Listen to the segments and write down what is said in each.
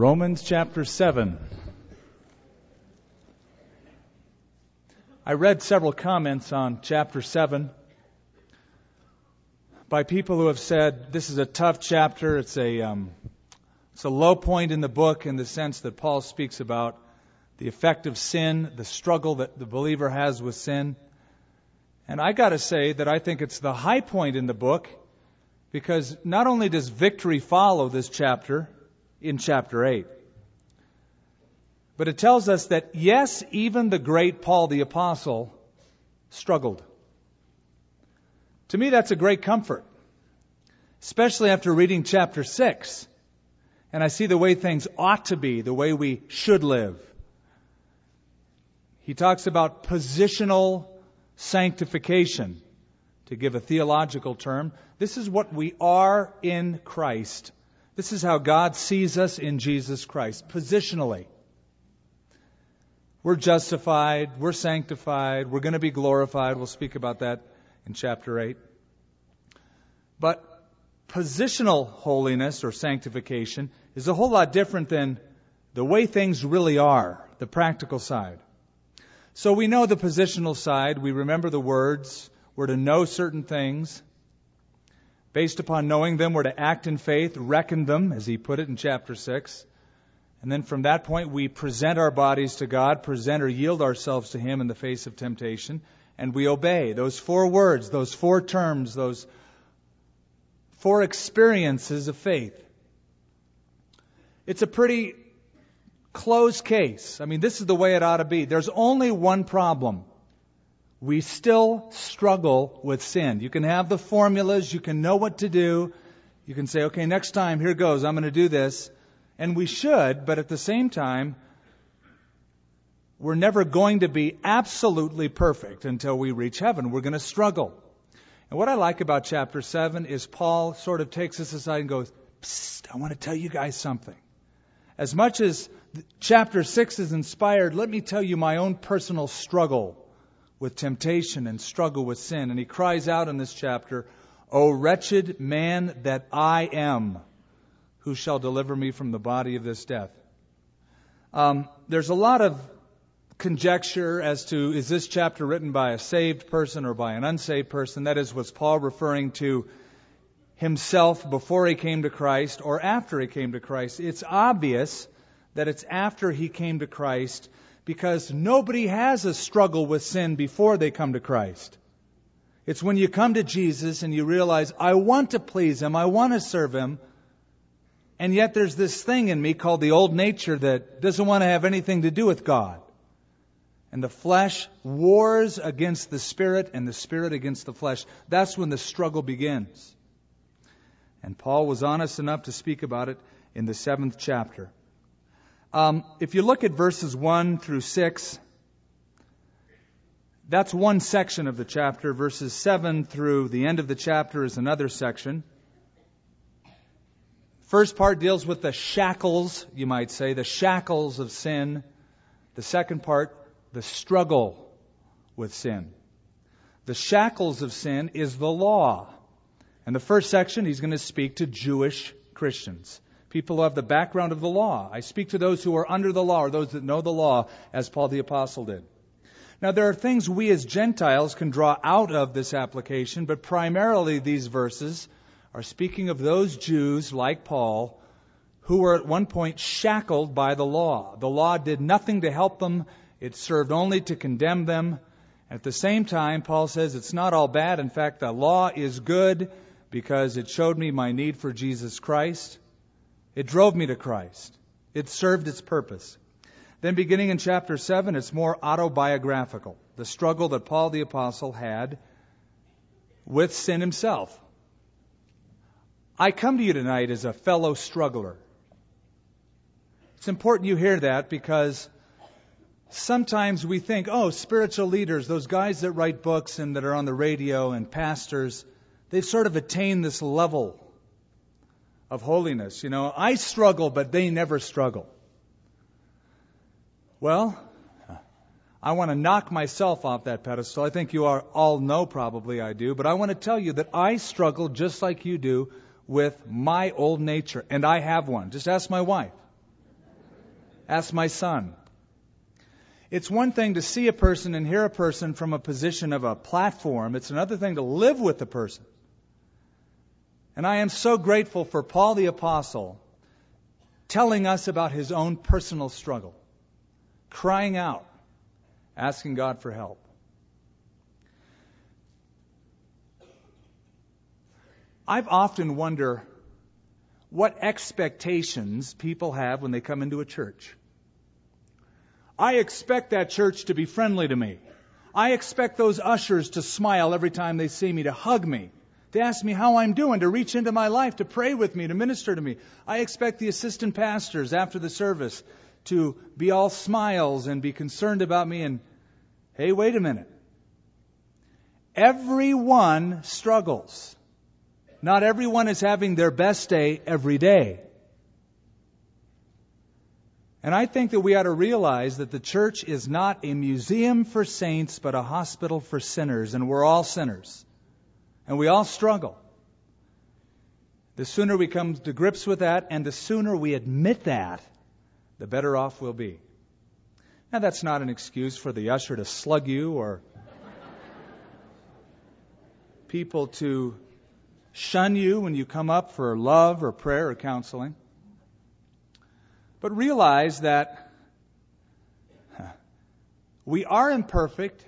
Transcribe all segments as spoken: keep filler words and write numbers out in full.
Romans chapter seven. I read several comments on chapter seven by people who have said this is a tough chapter. It's a um, it's a low point in the book in the sense that Paul speaks about the effect of sin, the struggle that the believer has with sin. And I got to say that I think it's the high point in the book, because not only does victory follow this chapter in chapter eight, but it tells us that, yes, even the great Paul the Apostle struggled. To me, that's a great comfort, especially after reading chapter six, and I see the way things ought to be, the way we should live. He talks about positional sanctification, to give a theological term. This is what we are in Christ. This is how God sees us in Jesus Christ, positionally. We're justified, we're sanctified, we're going to be glorified. We'll speak about that in chapter eight. But positional holiness or sanctification is a whole lot different than the way things really are, the practical side. So we know the positional side. We remember the words. We're to know certain things. Based upon knowing them, we're to act in faith, reckon them, as he put it in chapter six. And then from that point, we present our bodies to God, present or yield ourselves to Him in the face of temptation, and we obey. Those four words, those four terms, those four experiences of faith. It's a pretty closed case. I mean, this is the way it ought to be. There's only one problem. We still struggle with sin. You can have the formulas. You can know what to do. You can say, okay, next time, here goes. I'm going to do this. And we should, but at the same time, we're never going to be absolutely perfect until we reach heaven. We're going to struggle. And what I like about chapter seven is Paul sort of takes us aside and goes, psst, I want to tell you guys something. As much as chapter six is inspired, let me tell you my own personal struggle with temptation and struggle with sin. And he cries out in this chapter, O wretched man that I am, who shall deliver me from the body of this death? Um, there's a lot of conjecture as to, is this chapter written by a saved person or by an unsaved person? That is, was Paul referring to himself before he came to Christ or after he came to Christ? It's obvious that it's after he came to Christ, because nobody has a struggle with sin before they come to Christ. It's when you come to Jesus and you realize, I want to please Him, I want to serve Him, and yet there's this thing in me called the old nature that doesn't want to have anything to do with God. And the flesh wars against the Spirit and the Spirit against the flesh. That's when the struggle begins. And Paul was honest enough to speak about it in the seventh chapter. Um, if you look at verses one through six, that's one section of the chapter. Verses seven through the end of the chapter is another section. First part deals with the shackles, you might say, the shackles of sin. The second part, the struggle with sin. The shackles of sin is the law. And the first section, he's going to speak to Jewish Christians, people who have the background of the law. I speak to those who are under the law, or those that know the law, as Paul the Apostle did. Now, there are things we as Gentiles can draw out of this application, but primarily these verses are speaking of those Jews, like Paul, who were at one point shackled by the law. The law did nothing to help them. It served only to condemn them. At the same time, Paul says it's not all bad. In fact, the law is good because it showed me my need for Jesus Christ. It drove me to Christ. It served its purpose. Then beginning in chapter seven, it's more autobiographical. The struggle that Paul the Apostle had with sin himself. I come to you tonight as a fellow struggler. It's important you hear that, because sometimes we think, oh, spiritual leaders, those guys that write books and that are on the radio and pastors, they've sort of attained this level of holiness. You know, I struggle, but they never struggle. Well, I want to knock myself off that pedestal. I think you are, all know probably I do, but I want to tell you that I struggle just like you do with my old nature, and I have one. Just ask my wife. Ask my son. It's one thing to see a person and hear a person from a position of a platform. It's another thing to live with the person. And I am so grateful for Paul the Apostle telling us about his own personal struggle, crying out, asking God for help. I've often wondered what expectations people have when they come into a church. I expect that church to be friendly to me. I expect those ushers to smile every time they see me, to hug me, to ask me how I'm doing, to reach into my life, to pray with me, to minister to me. I expect the assistant pastors after the service to be all smiles and be concerned about me. And hey, wait a minute. Everyone struggles. Not everyone is having their best day every day. And I think that we ought to realize that the church is not a museum for saints, but a hospital for sinners. And we're all sinners. And we all struggle. The sooner we come to grips with that, and the sooner we admit that, the better off we'll be. Now, that's not an excuse for the usher to slug you or people to shun you when you come up for love or prayer or counseling. But realize that we are imperfect.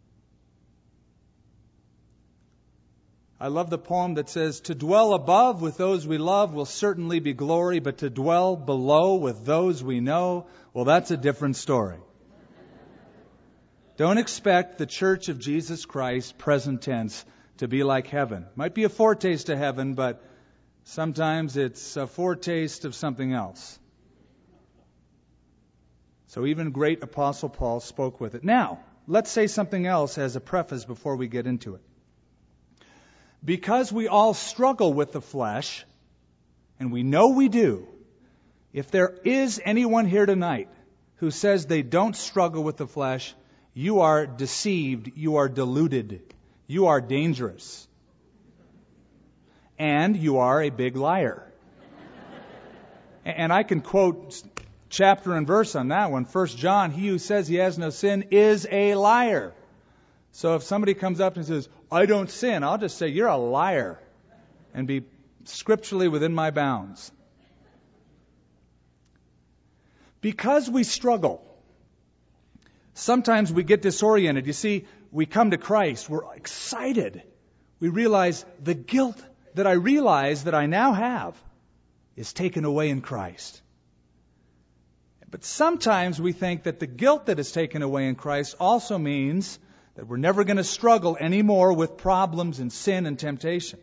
I love the poem that says, to dwell above with those we love will certainly be glory, but to dwell below with those we know, well, that's a different story. Don't expect the Church of Jesus Christ, present tense, to be like heaven. Might be a foretaste of heaven, but sometimes it's a foretaste of something else. So even great Apostle Paul spoke with it. Now, let's say something else as a preface before we get into it. Because we all struggle with the flesh, and we know we do, if there is anyone here tonight who says they don't struggle with the flesh, you are deceived, you are deluded, you are dangerous, and you are a big liar. And I can quote chapter and verse on that one. First John, he who says he has no sin is a liar. So if somebody comes up and says, I don't sin, I'll just say, you're a liar, and be scripturally within my bounds. Because we struggle, sometimes we get disoriented. You see, we come to Christ, we're excited. We realize the guilt that I realize that I now have is taken away in Christ. But sometimes we think that the guilt that is taken away in Christ also means that we're never going to struggle anymore with problems and sin and temptation.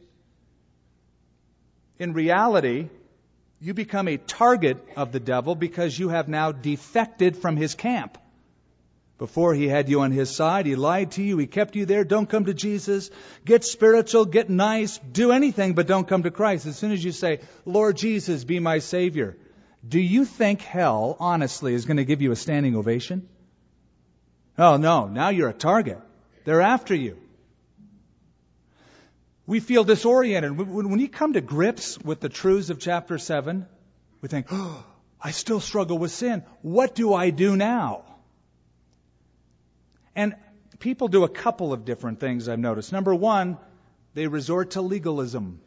In reality, you become a target of the devil because you have now defected from his camp. Before he had you on his side, he lied to you, he kept you there. Don't come to Jesus, get spiritual, get nice, do anything but don't come to Christ. As soon as you say, Lord Jesus, be my Savior, do you think hell, honestly, is going to give you a standing ovation? Oh, no, now you're a target. They're after you. We feel disoriented. When you come to grips with the truths of chapter seven, we think, oh, I still struggle with sin. What do I do now? And people do a couple of different things, I've noticed. Number one, they resort to legalism.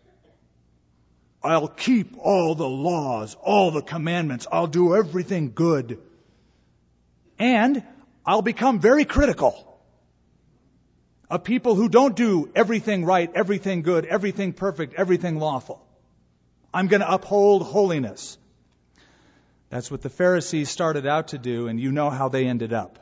I'll keep all the laws, all the commandments. I'll do everything good. And I'll become very critical of people who don't do everything right, everything good, everything perfect, everything lawful. I'm going to uphold holiness. That's what the Pharisees started out to do, and you know how they ended up.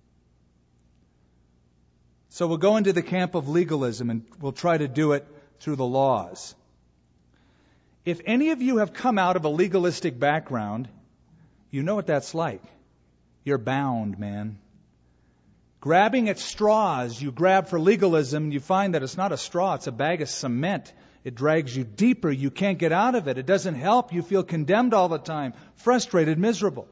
So we'll go into the camp of legalism, and we'll try to do it through the laws. If any of you have come out of a legalistic background, you know what that's like. You're bound, man. Grabbing at straws, you grab for legalism, and you find that it's not a straw, it's a bag of cement. It drags you deeper. You can't get out of it. It doesn't help. You feel condemned all the time, frustrated, miserable.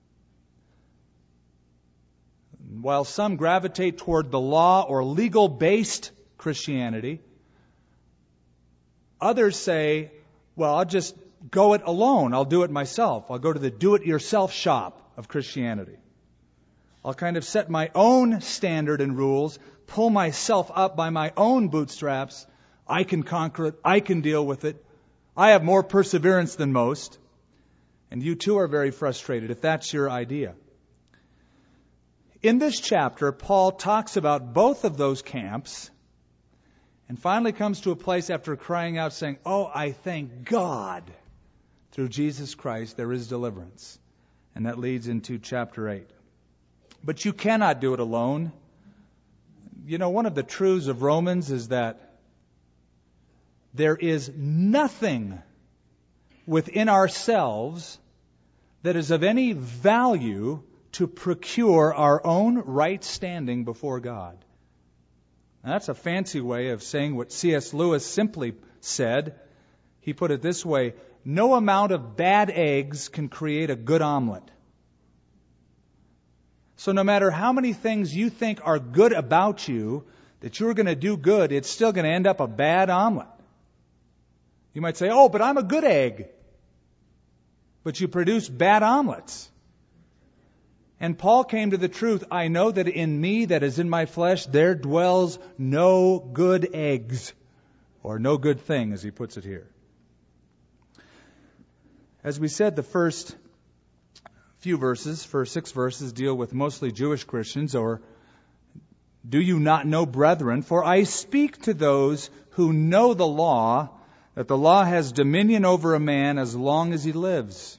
While some gravitate toward the law or legal-based Christianity, others say, well, I'll just go it alone. I'll do it myself. I'll go to the do-it-yourself shop of Christianity. I'll kind of set my own standard and rules, pull myself up by my own bootstraps. I can conquer it. I can deal with it. I have more perseverance than most. And you too are very frustrated if that's your idea. In this chapter, Paul talks about both of those camps and finally comes to a place after crying out saying, "Oh, I thank God through Jesus Christ there is deliverance." And that leads into chapter eight. But you cannot do it alone. You know, one of the truths of Romans is that there is nothing within ourselves that is of any value to procure our own right standing before God. Now, that's a fancy way of saying what C S Lewis simply said. He put it this way: no amount of bad eggs can create a good omelet. So no matter how many things you think are good about you, that you're going to do good, it's still going to end up a bad omelet. You might say, "Oh, but I'm a good egg." But you produce bad omelets. And Paul came to the truth, "I know that in me, that is in my flesh, there dwells no good eggs," or no good thing, as he puts it here. As we said, the first few verses, first six verses, deal with mostly Jewish Christians, or "Do you not know, brethren? For I speak to those who know the law, that the law has dominion over a man as long as he lives."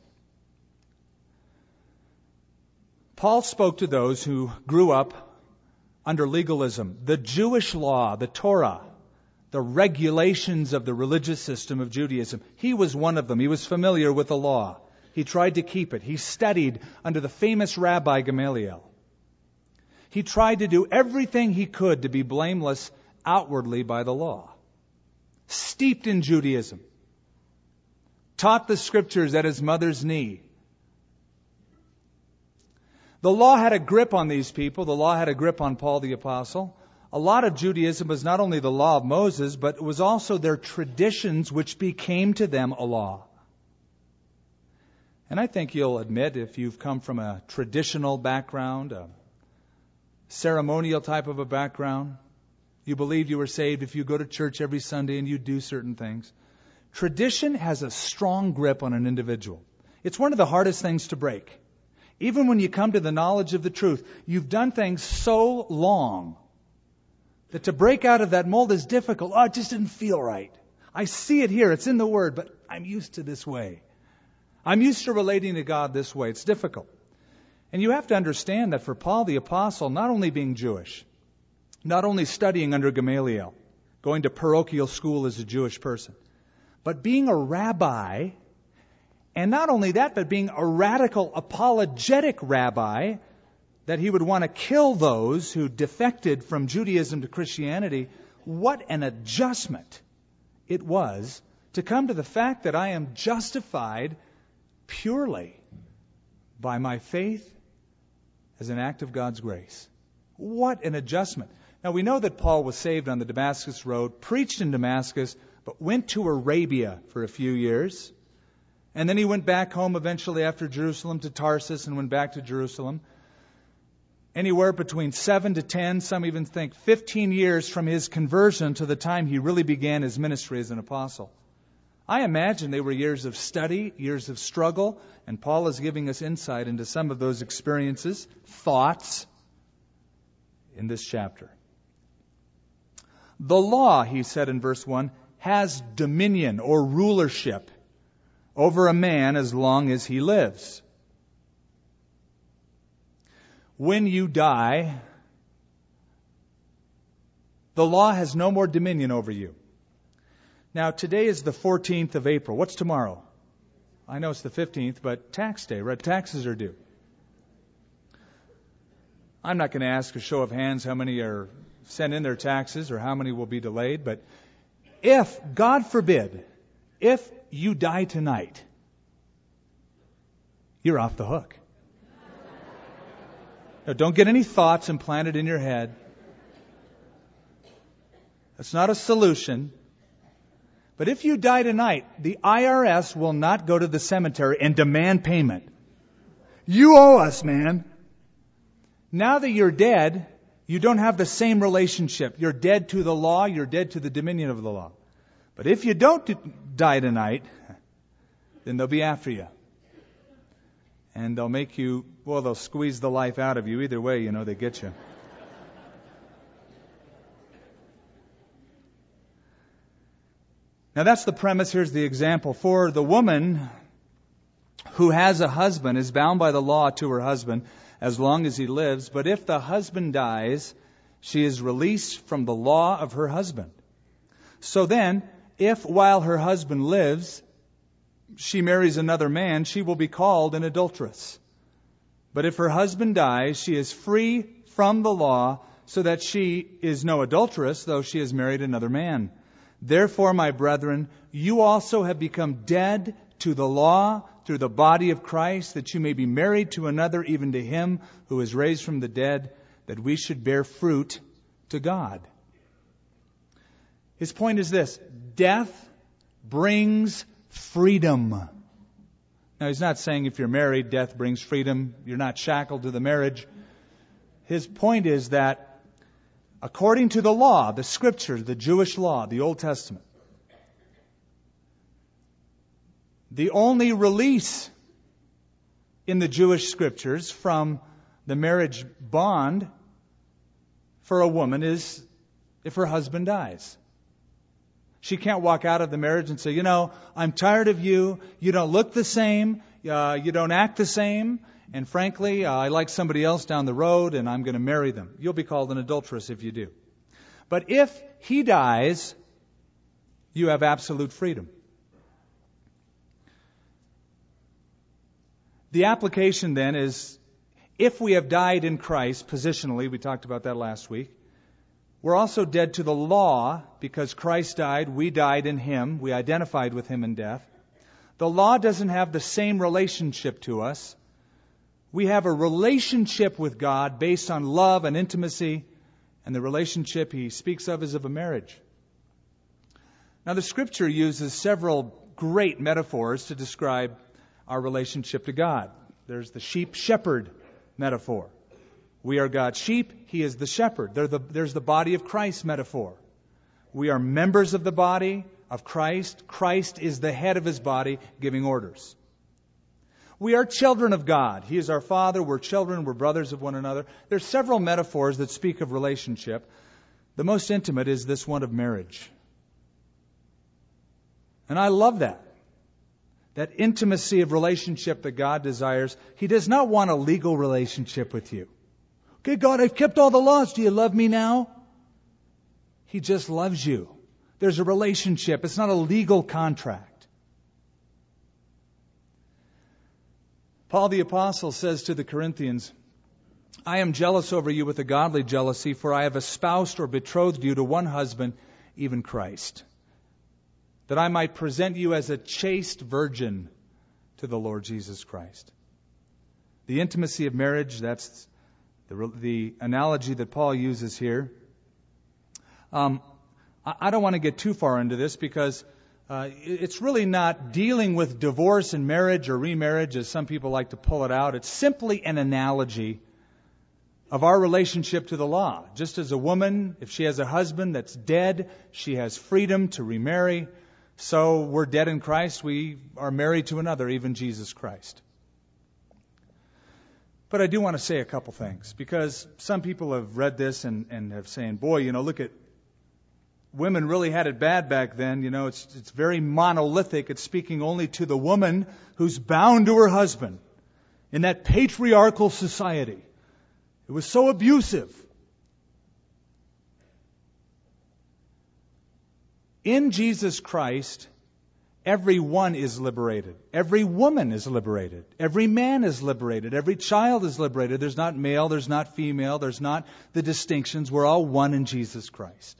Paul spoke to those who grew up under legalism, the Jewish law, the Torah, the regulations of the religious system of Judaism. He was one of them. He was familiar with the law. He tried to keep it. He studied under the famous Rabbi Gamaliel. He tried to do everything he could to be blameless outwardly by the law. Steeped in Judaism. Taught the scriptures at his mother's knee. The law had a grip on these people. The law had a grip on Paul the Apostle. A lot of Judaism was not only the law of Moses, but it was also their traditions which became to them a law. And I think you'll admit, if you've come from a traditional background, a ceremonial type of a background, you believe you were saved if you go to church every Sunday and you do certain things. Tradition has a strong grip on an individual. It's one of the hardest things to break. Even when you come to the knowledge of the truth, you've done things so long that to break out of that mold is difficult. Oh, it just didn't feel right. I see it here. It's in the Word, but I'm used to this way. I'm used to relating to God this way. It's difficult. And you have to understand that for Paul the Apostle, not only being Jewish, not only studying under Gamaliel, going to parochial school as a Jewish person, but being a rabbi, and not only that, but being a radical apologetic rabbi, that he would want to kill those who defected from Judaism to Christianity. What an adjustment it was to come to the fact that I am justified purely by my faith as an act of God's grace. What an adjustment. Now we know that Paul was saved on the Damascus Road, preached in Damascus, but went to Arabia for a few years. And then he went back home eventually after Jerusalem to Tarsus and went back to Jerusalem. Anywhere between seven to ten, some even think fifteen years from his conversion to the time he really began his ministry as an apostle. I imagine they were years of study, years of struggle, and Paul is giving us insight into some of those experiences, thoughts, in this chapter. The law, he said in verse one, has dominion or rulership over a man as long as he lives. When you die, the law has no more dominion over you. Now, today is the fourteenth of April. What's tomorrow? I know it's the fifteenth, but tax day, right? Taxes are due. I'm not going to ask a show of hands how many are sent in their taxes or how many will be delayed, but if, God forbid, if you die tonight, you're off the hook. Now, don't get any thoughts implanted in your head. That's not a solution. But if you die tonight, the I R S will not go to the cemetery and demand payment. You owe us, man. Now that you're dead, you don't have the same relationship. You're dead to the law. You're dead to the dominion of the law. But if you don't die tonight, then they'll be after you. And they'll make you, well, they'll squeeze the life out of you. Either way, you know, they get you. Now that's the premise. Here's the example. For the woman who has a husband is bound by the law to her husband as long as he lives. But if the husband dies, she is released from the law of her husband. So then, if while her husband lives, she marries another man, she will be called an adulteress. But if her husband dies, she is free from the law, so that she is no adulteress, though she has married another man. Therefore, my brethren, you also have become dead to the law through the body of Christ, that you may be married to another, even to him who is raised from the dead, that we should bear fruit to God. His point is this: death brings freedom. Now, he's not saying if you're married, death brings freedom. You're not shackled to the marriage. His point is that according to the law, the Scriptures, the Jewish law, the Old Testament, the only release in the Jewish Scriptures from the marriage bond for a woman is if her husband dies. She can't walk out of the marriage and say, you know, I'm tired of you. You don't look the same. Uh, you don't act the same. And frankly, uh, I like somebody else down the road and I'm going to marry them. You'll be called an adulteress if you do. But if he dies, you have absolute freedom. The application then is, if we have died in Christ positionally, we talked about that last week, we're also dead to the law because Christ died, we died in Him, we identified with Him in death. The law doesn't have the same relationship to us. We have a relationship with God based on love and intimacy, and the relationship He speaks of is of a marriage. Now the Scripture uses several great metaphors to describe our relationship to God. There's the sheep-shepherd metaphor. We are God's sheep. He is the shepherd. There's the body of Christ metaphor. We are members of the body of Christ. Christ is the head of His body, giving orders. We are children of God. He is our Father. We're children. We're brothers of one another. There's several metaphors that speak of relationship. The most intimate is this one of marriage. And I love that. That intimacy of relationship that God desires. He does not want a legal relationship with you. Okay, God, I've kept all the laws. Do you love me now? He just loves you. There's a relationship. It's not a legal contract. Paul the Apostle says to the Corinthians, I am jealous over you with a godly jealousy, for I have espoused or betrothed you to one husband, even Christ, that I might present you as a chaste virgin to the Lord Jesus Christ. The intimacy of marriage, that's the, the analogy that Paul uses here. Um, I, I don't want to get too far into this because uh, it's really not dealing with divorce and marriage or remarriage as some people like to pull it out. It's simply an analogy of our relationship to the law. Just as a woman, if she has a husband that's dead, she has freedom to remarry. So we're dead in Christ. We are married to another, even Jesus Christ. But I do want to say a couple things, because some people have read this and, and have saying, boy, you know, look at, women really had it bad back then. You know, it's it's very monolithic. It's speaking only to the woman who's bound to her husband in that patriarchal society. It was so abusive. In Jesus Christ, everyone is liberated. Every woman is liberated. Every man is liberated. Every child is liberated. There's not male, there's not female, there's not the distinctions. We're all one in Jesus Christ.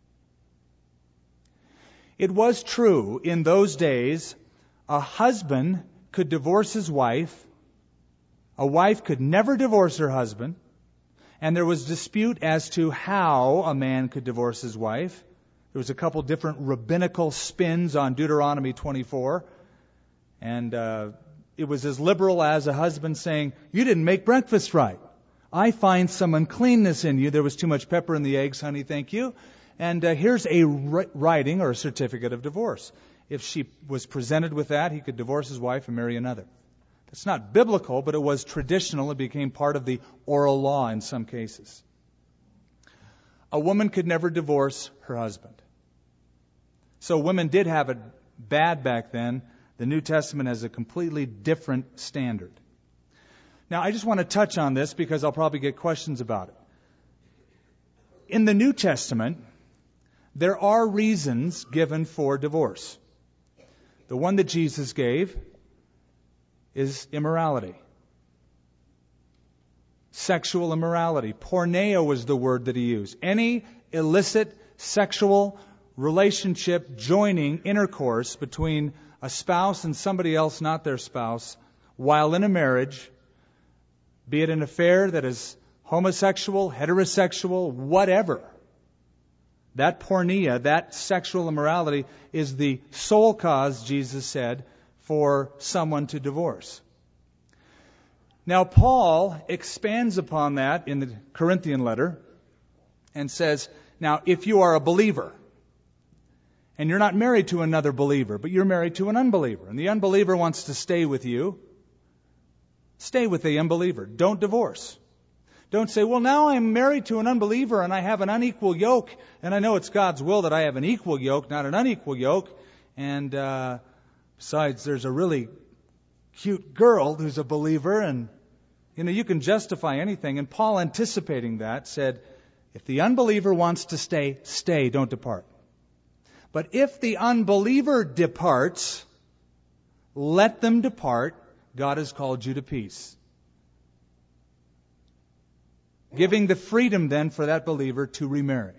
It was true in those days, a husband could divorce his wife. A wife could never divorce her husband. And there was dispute as to how a man could divorce his wife. There was a couple different rabbinical spins on Deuteronomy twenty-four. And uh, it was as liberal as a husband saying, you didn't make breakfast right. I find some uncleanness in you. There was too much pepper in the eggs, honey, thank you. And uh, here's a writing or a certificate of divorce. If she was presented with that, he could divorce his wife and marry another. It's not biblical, but it was traditional. It became part of the oral law in some cases. A woman could never divorce her husband. So women did have it bad back then. The New Testament has a completely different standard. Now, I just want to touch on this because I'll probably get questions about it. In the New Testament, there are reasons given for divorce. The one that Jesus gave is immorality. Sexual immorality. Porneo was the word that he used. Any illicit sexual relationship, joining, intercourse between a spouse and somebody else not their spouse while in a marriage, be it an affair that is homosexual, heterosexual, whatever. That porneia, that sexual immorality, is the sole cause, Jesus said, for someone to divorce. Now, Paul expands upon that in the Corinthian letter and says, now, if you are a believer, and you're not married to another believer, but you're married to an unbeliever, and the unbeliever wants to stay with you, stay with the unbeliever. Don't divorce. Don't say, well, now I'm married to an unbeliever and I have an unequal yoke, and I know it's God's will that I have an equal yoke, not an unequal yoke. And uh, besides, there's a really cute girl who's a believer, and you know, you can justify anything. And Paul, anticipating that, said, if the unbeliever wants to stay, stay, don't depart. But if the unbeliever departs, let them depart. God has called you to peace. Giving the freedom then for that believer to remarry.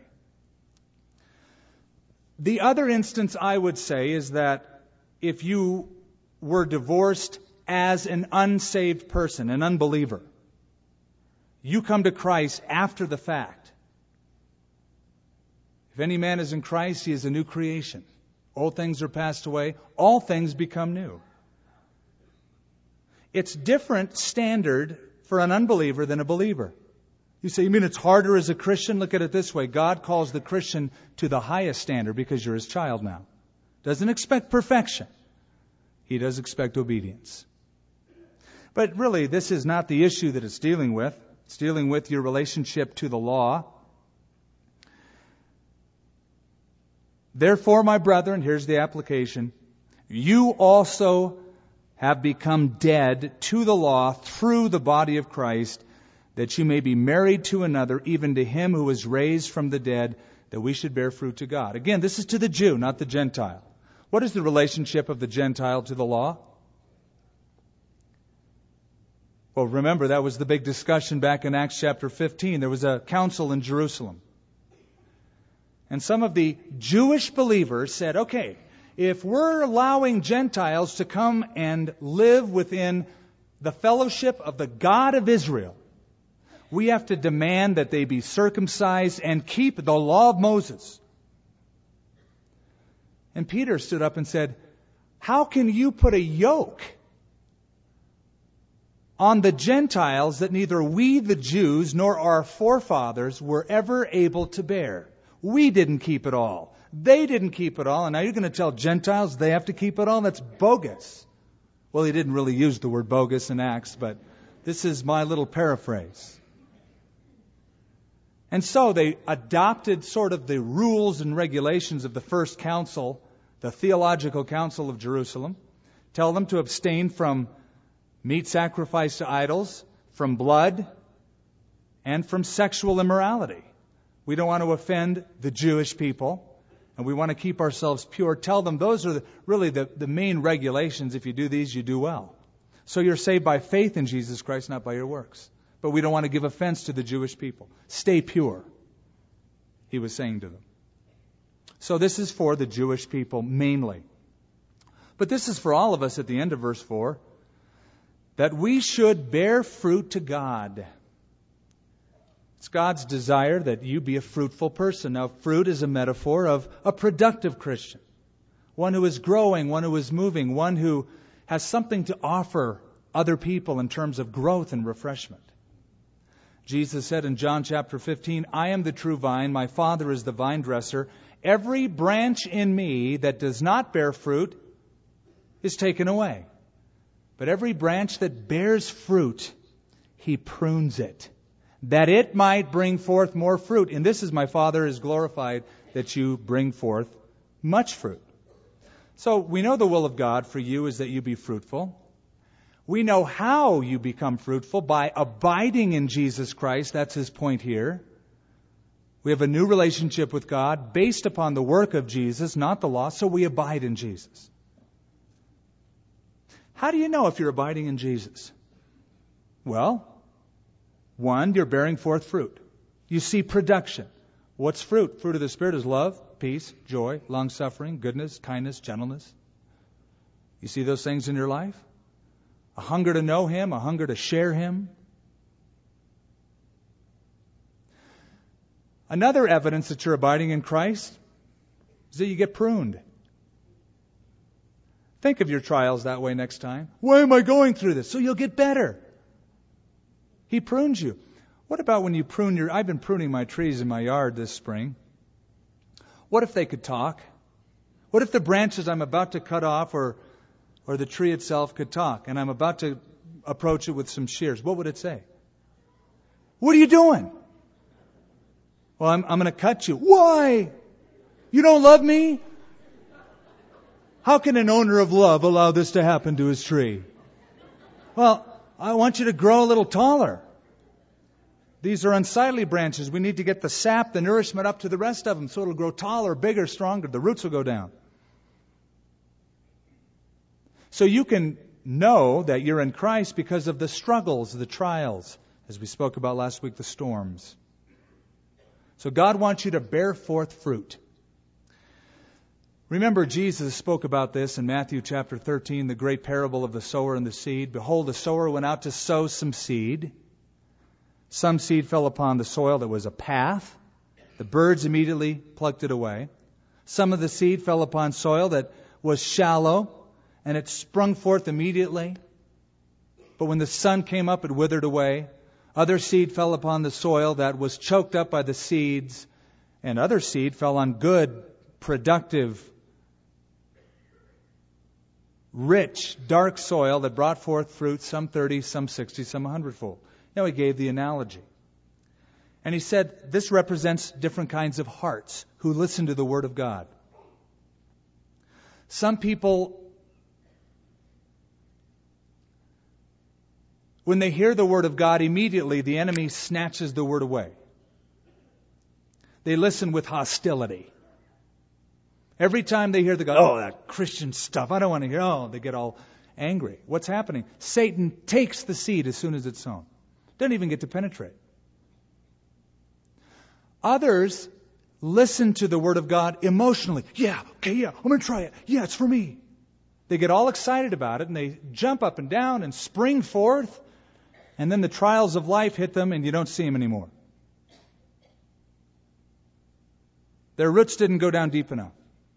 The other instance I would say is that if you were divorced as an unsaved person, an unbeliever, you come to Christ after the fact. If any man is in Christ, he is a new creation. Old things are passed away. All things become new. It's different standard for an unbeliever than a believer. You say, you mean it's harder as a Christian? Look at it this way. God calls the Christian to the highest standard because you're his child now. Doesn't expect perfection. He does expect obedience. But really, this is not the issue that it's dealing with. It's dealing with your relationship to the law. Therefore, my brethren, here's the application, you also have become dead to the law through the body of Christ, that you may be married to another, even to him who was raised from the dead, that we should bear fruit to God. Again, this is to the Jew, not the Gentile. What is the relationship of the Gentile to the law? Well, remember, that was the big discussion back in Acts chapter fifteen. There was a council in Jerusalem. And some of the Jewish believers said, okay, if we're allowing Gentiles to come and live within the fellowship of the God of Israel, we have to demand that they be circumcised and keep the law of Moses. And Peter stood up and said, how can you put a yoke on the Gentiles that neither we, the Jews, nor our forefathers were ever able to bear? We didn't keep it all. They didn't keep it all. And now you're going to tell Gentiles they have to keep it all? That's bogus. Well, he didn't really use the word bogus in Acts, but this is my little paraphrase. And so they adopted sort of the rules and regulations of the first council, the Theological Council of Jerusalem. Tell them to abstain from meat sacrificed to idols, from blood, and from sexual immorality. We don't want to offend the Jewish people, and we want to keep ourselves pure. Tell them those are the, really the, the main regulations. If you do these, you do well. So you're saved by faith in Jesus Christ, not by your works. But we don't want to give offense to the Jewish people. Stay pure, he was saying to them. So this is for the Jewish people mainly. But this is for all of us at the end of verse four, that we should bear fruit to God. It's God's desire that you be a fruitful person. Now, fruit is a metaphor of a productive Christian. One who is growing, one who is moving, one who has something to offer other people in terms of growth and refreshment. Jesus said in John chapter fifteen, I am the true vine, my Father is the vine dresser. Every branch in me that does not bear fruit is taken away. But every branch that bears fruit, He prunes it, that it might bring forth more fruit. And this is my Father is glorified, that you bring forth much fruit. So we know the will of God for you is that you be fruitful. We know how you become fruitful, by abiding in Jesus Christ. That's His point here. We have a new relationship with God based upon the work of Jesus, not the law, so we abide in Jesus. How do you know if you're abiding in Jesus? Well, one, you're bearing forth fruit. You see production. What's fruit? Fruit of the Spirit is love, peace, joy, long-suffering, goodness, kindness, gentleness. You see those things in your life? A hunger to know Him, a hunger to share Him. Another evidence that you're abiding in Christ is that you get pruned. Think of your trials that way next time. Why am I going through this? So you'll get better. He prunes you. What about when you prune your... I've been pruning my trees in my yard this spring. What if they could talk? What if the branches I'm about to cut off or or the tree itself could talk, and I'm about to approach it with some shears? What would it say? What are you doing? Well, I'm, I'm going to cut you. Why? You don't love me? How can an owner of love allow this to happen to his tree? Well, I want you to grow a little taller. These are unsightly branches. We need to get the sap, the nourishment up to the rest of them so it'll grow taller, bigger, stronger. The roots will go down. So you can know that you're in Christ because of the struggles, the trials, as we spoke about last week, the storms. So God wants you to bear forth fruit. Remember, Jesus spoke about this in Matthew chapter thirteen, the great parable of the sower and the seed. Behold, the sower went out to sow some seed. Some seed fell upon the soil that was a path. The birds immediately plucked it away. Some of the seed fell upon soil that was shallow, and it sprung forth immediately. But when the sun came up, it withered away. Other seed fell upon the soil that was choked up by the seeds, and other seed fell on good, productive, rich, dark soil that brought forth fruit, some thirty, some sixty, some a hundredfold. Now he gave the analogy. And he said this represents different kinds of hearts who listen to the Word of God. Some people, when they hear the Word of God, immediately the enemy snatches the Word away. They listen with hostility. Every time they hear the God, oh, that Christian stuff, I don't want to hear. Oh, they get all angry. What's happening? Satan takes the seed as soon as it's sown. Doesn't even get to penetrate. Others listen to the Word of God emotionally. Yeah, okay, yeah, I'm going to try it. Yeah, it's for me. They get all excited about it, and they jump up and down and spring forth, and then the trials of life hit them, and you don't see them anymore. Their roots didn't go down deep enough.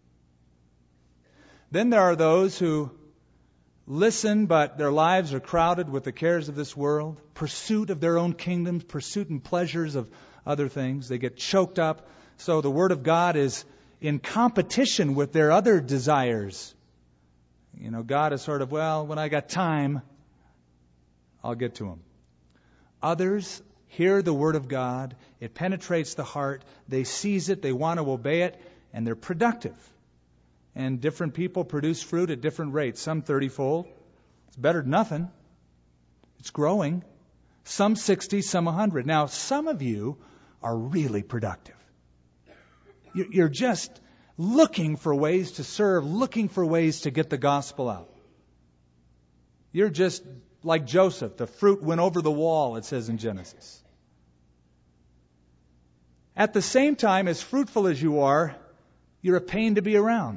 Then there are those who listen, but their lives are crowded with the cares of this world, pursuit of their own kingdoms, pursuit and pleasures of other things. They get choked up. So the Word of God is in competition with their other desires. You know, God is sort of, well, when I got time, I'll get to Him. Others hear the Word of God. It penetrates the heart. They seize it. They want to obey it. And they're productive. And different people produce fruit at different rates. Some thirty-fold. It's better than nothing. It's growing. Some sixty, some one hundred. Now, some of you are really productive. You're just looking for ways to serve, looking for ways to get the gospel out. You're just like Joseph. The fruit went over the wall, it says in Genesis. At the same time, as fruitful as you are, you're a pain to be around.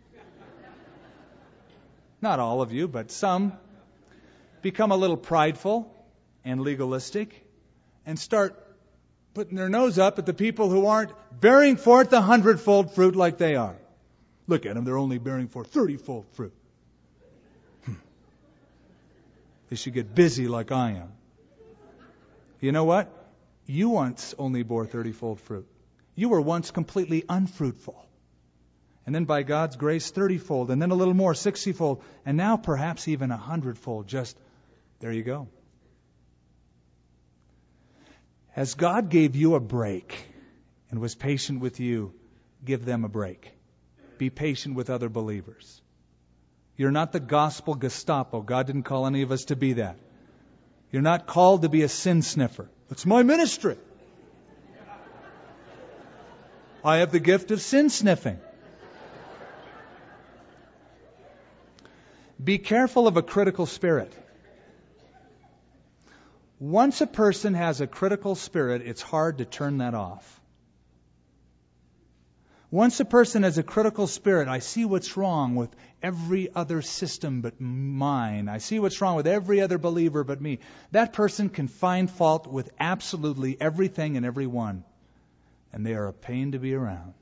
Not all of you, but some become a little prideful and legalistic and start putting their nose up at the people who aren't bearing forth the hundredfold fruit like they are. Look at them, they're only bearing forth thirty-fold fruit. Hmm. They should get busy like I am. You know what? You once only bore thirty-fold fruit. You were once completely unfruitful. And then by God's grace, thirty-fold, and then a little more, sixty-fold, and now perhaps even a hundredfold. Just, there you go. As God gave you a break and was patient with you, give them a break. Be patient with other believers. You're not the gospel Gestapo. God didn't call any of us to be that. You're not called to be a sin sniffer. It's my ministry. I have the gift of sin sniffing. Be careful of a critical spirit. Once a person has a critical spirit, it's hard to turn that off. Once a person has a critical spirit, I see what's wrong with every other system but mine. I see what's wrong with every other believer but me. That person can find fault with absolutely everything and everyone. And they are a pain to be around.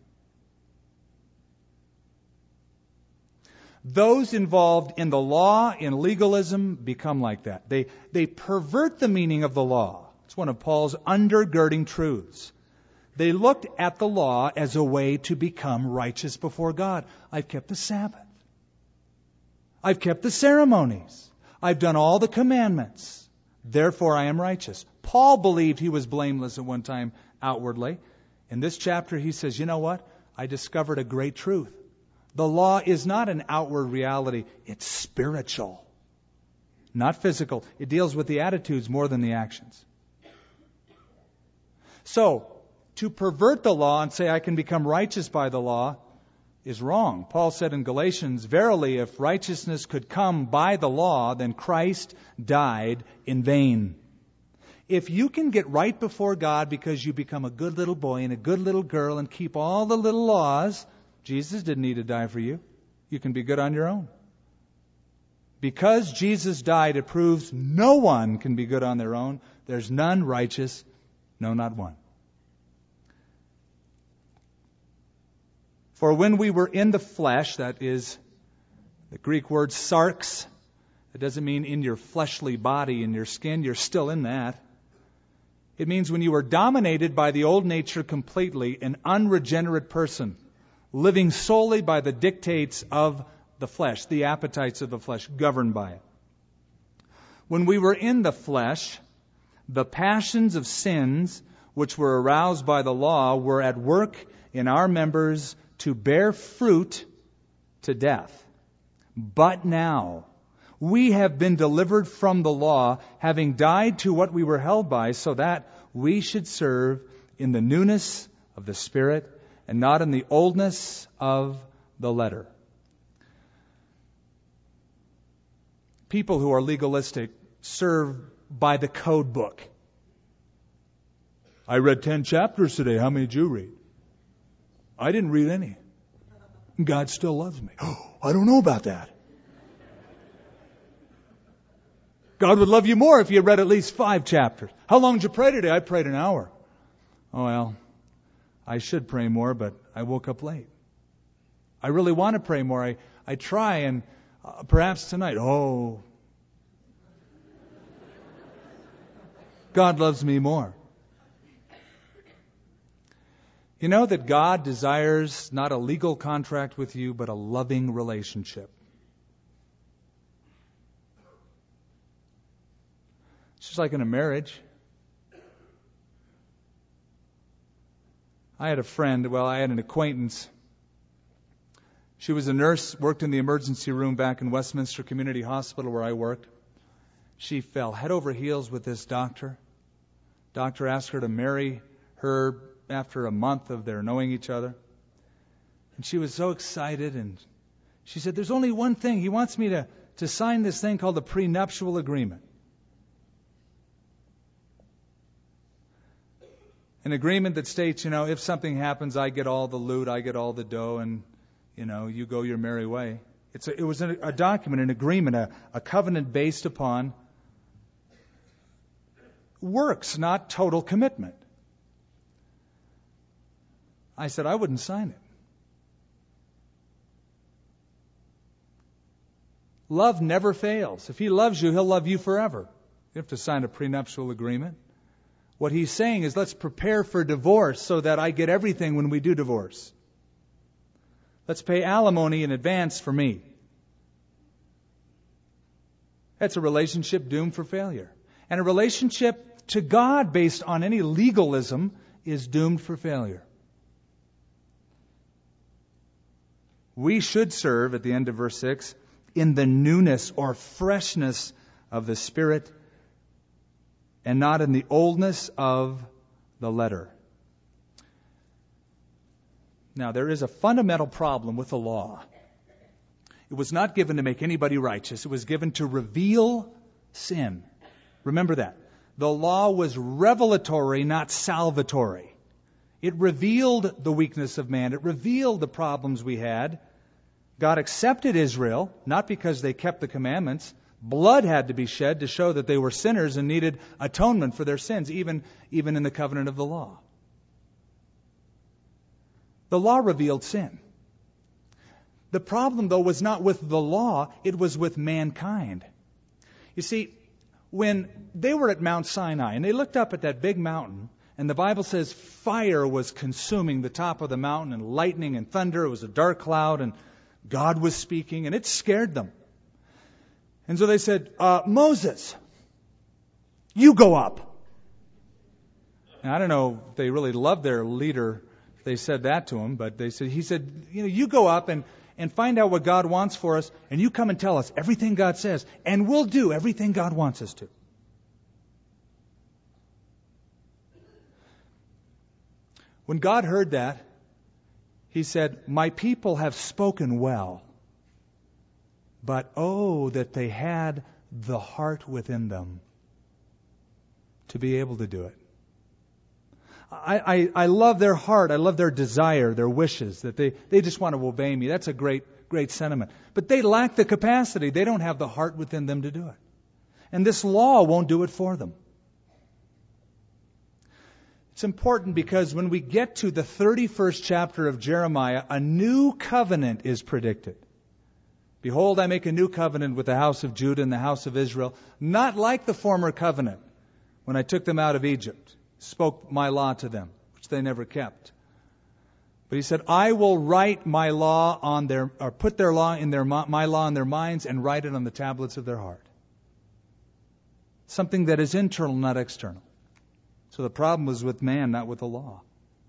Those involved in the law, in legalism, become like that. They, they pervert the meaning of the law. It's one of Paul's undergirding truths. They looked at the law as a way to become righteous before God. I've kept the Sabbath. I've kept the ceremonies. I've done all the commandments. Therefore I am righteous. Paul believed he was blameless at one time outwardly. In this chapter he says, you know what? I discovered a great truth. The law is not an outward reality. It's spiritual. Not physical. It deals with the attitudes more than the actions. So, to pervert the law and say I can become righteous by the law is wrong. Paul said in Galatians, verily, if righteousness could come by the law, then Christ died in vain. If you can get right before God because you become a good little boy and a good little girl and keep all the little laws, Jesus didn't need to die for you. You can be good on your own. Because Jesus died, it proves no one can be good on their own. There's none righteous, no, not one. For when we were in the flesh, that is the Greek word sarx, it doesn't mean in your fleshly body, in your skin, you're still in that. It means when you were dominated by the old nature completely, an unregenerate person, living solely by the dictates of the flesh, the appetites of the flesh, governed by it. When we were in the flesh, the passions of sins, which were aroused by the law, were at work in our members to bear fruit to death. But now, we have been delivered from the law, having died to what we were held by, so that we should serve in the newness of the Spirit and not in the oldness of the letter. People who are legalistic serve by the code book. I read ten chapters today. How many did you read? I didn't read any. God still loves me. Oh, I don't know about that. God would love you more if you read at least five chapters. How long did you pray today? I prayed an hour. Oh, well, I should pray more, but I woke up late. I really want to pray more. I, I try, and uh, perhaps tonight, oh, God loves me more. You know that God desires not a legal contract with you, but a loving relationship. It's just like in a marriage. I had a friend, well, I had an acquaintance. She was a nurse, worked in the emergency room back in Westminster Community Hospital where I worked. She fell head over heels with this doctor. Doctor asked her to marry her after a month of their knowing each other. And she was so excited, and she said, there's only one thing. He wants me to, to sign this thing called the prenuptial agreement. An agreement that states, you know, if something happens, I get all the loot, I get all the dough, and, you know, you go your merry way. It's a, it was a, a document, an agreement, a, a covenant based upon works, not total commitment. I said, I wouldn't sign it. Love never fails. If he loves you, he'll love you forever. You have to sign a prenuptial agreement. What he's saying is, let's prepare for divorce so that I get everything when we do divorce. Let's pay alimony in advance for me. That's a relationship doomed for failure. And a relationship to God based on any legalism is doomed for failure. We should serve, at the end of verse six, in the newness or freshness of the Spirit, and not in the oldness of the letter. Now, there is a fundamental problem with the law. It was not given to make anybody righteous. It was given to reveal sin. Remember that. The law was revelatory, not salvatory. It revealed the weakness of man. It revealed the problems we had. God accepted Israel, not because they kept the commandments. Blood had to be shed to show that they were sinners and needed atonement for their sins, even, even in the covenant of the law. The law revealed sin. The problem, though, was not with the law, it was with mankind. You see, when they were at Mount Sinai and they looked up at that big mountain, and the Bible says fire was consuming the top of the mountain and lightning and thunder, it was a dark cloud, and God was speaking, and it scared them. And so they said, uh, Moses, you go up. Now, I don't know if they really loved their leader. They said that to him, but they said, he said, you know, you go up and, and find out what God wants for us, and you come and tell us everything God says, and we'll do everything God wants us to. When God heard that, he said, my people have spoken well, but oh, that they had the heart within them to be able to do it. I, I, I love their heart. I love their desire, their wishes, that they, they just want to obey me. That's a great, great sentiment. But they lack the capacity. They don't have the heart within them to do it. And this law won't do it for them. It's important because when we get to the thirty-first chapter of Jeremiah, a new covenant is predicted. Behold, I make a new covenant with the house of Judah and the house of Israel, not like the former covenant when I took them out of Egypt, spoke my law to them, which they never kept. But he said, I will write my law on their, or put their law in their, my law in their minds and write it on the tablets of their heart. Something that is internal, not external. So the problem was with man, not with the law.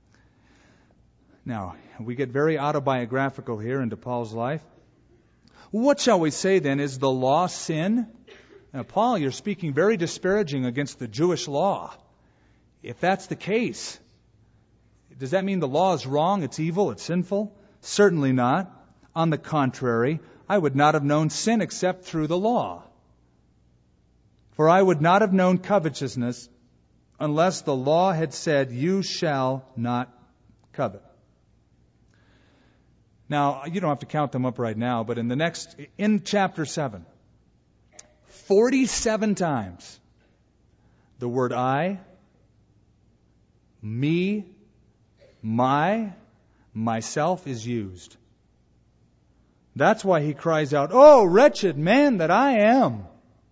Now, we get very autobiographical here into Paul's life. What shall we say then? Is the law sin? Now, Paul, you're speaking very disparaging against the Jewish law. If that's the case, does that mean the law is wrong, it's evil, it's sinful? Certainly not. On the contrary, I would not have known sin except through the law. For I would not have known covetousness unless the law had said, you shall not covet. Now, you don't have to count them up right now, but in the next, in chapter seven, forty-seven times, the word I, me, my, myself is used. That's why he cries out, oh, wretched man that I am.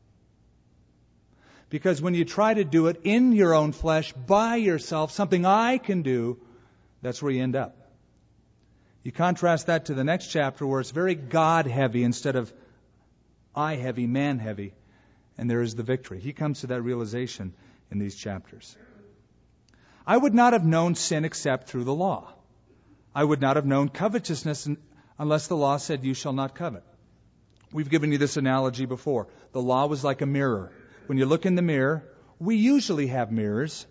Because when you try to do it in your own flesh, by yourself, something I can do, that's where you end up. You contrast that to the next chapter where it's very God-heavy instead of I-heavy, man-heavy. And there is the victory. He comes to that realization in these chapters. I would not have known sin except through the law. I would not have known covetousness unless the law said, you shall not covet. We've given you this analogy before. The law was like a mirror. When you look in the mirror, we usually have mirrors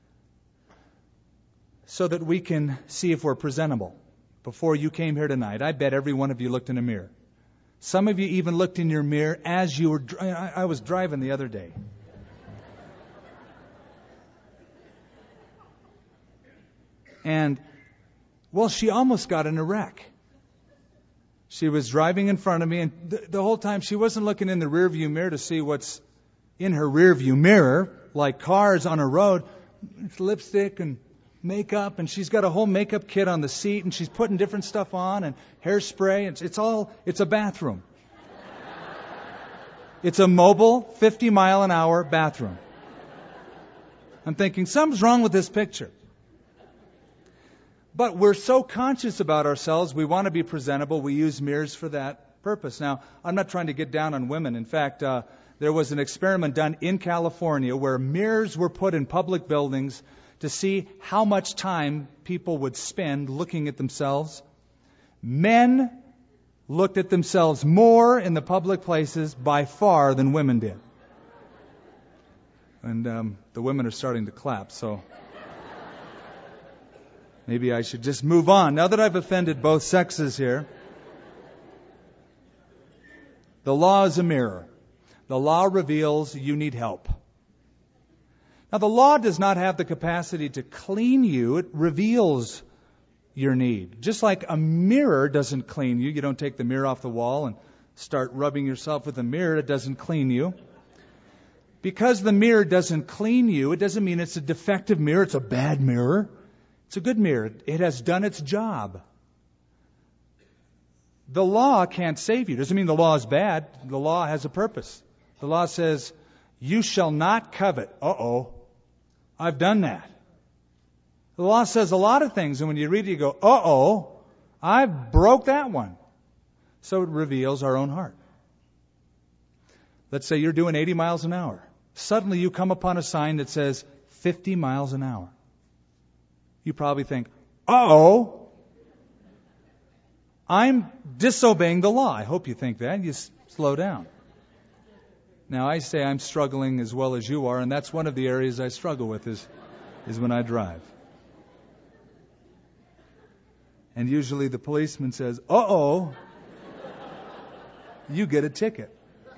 so that we can see if we're presentable. Before you came here tonight, I bet every one of you looked in a mirror. Some of you even looked in your mirror as you were... I, I was driving the other day. And, well, she almost got in a wreck. She was driving in front of me, and the, the whole time she wasn't looking in the rearview mirror to see what's in her rearview mirror, like cars on a road. It's lipstick and makeup, and she's got a whole makeup kit on the seat, and she's putting different stuff on, and hairspray. It's, it's all, it's a bathroom. It's a mobile fifty mile an hour bathroom. I'm thinking, something's wrong with this picture. But we're so conscious about ourselves, we want to be presentable, we use mirrors for that purpose. Now, I'm not trying to get down on women. In fact, uh, there was an experiment done in California where mirrors were put in public buildings to see how much time people would spend looking at themselves. Men looked at themselves more in the public places by far than women did. And um, the women are starting to clap, so maybe I should just move on. Now that I've offended both sexes here, the law is a mirror. The law reveals you need help. Now, the law does not have the capacity to clean you. It reveals your need. Just like a mirror doesn't clean you. You don't take the mirror off the wall and start rubbing yourself with a mirror. It doesn't clean you. Because the mirror doesn't clean you, it doesn't mean it's a defective mirror. It's a bad mirror. It's a good mirror. It has done its job. The law can't save you. It doesn't mean the law is bad. The law has a purpose. The law says, you shall not covet. Uh-oh. I've done that. The law says a lot of things, and when you read it, you go, uh-oh, I broke that one. So it reveals our own heart. Let's say you're doing eighty miles an hour. Suddenly you come upon a sign that says fifty miles an hour. You probably think, uh-oh, I'm disobeying the law. I hope you think that. You s- slow down. Now, I say I'm struggling as well as you are, and that's one of the areas I struggle with is, is when I drive. And usually the policeman says, uh-oh, you get a ticket.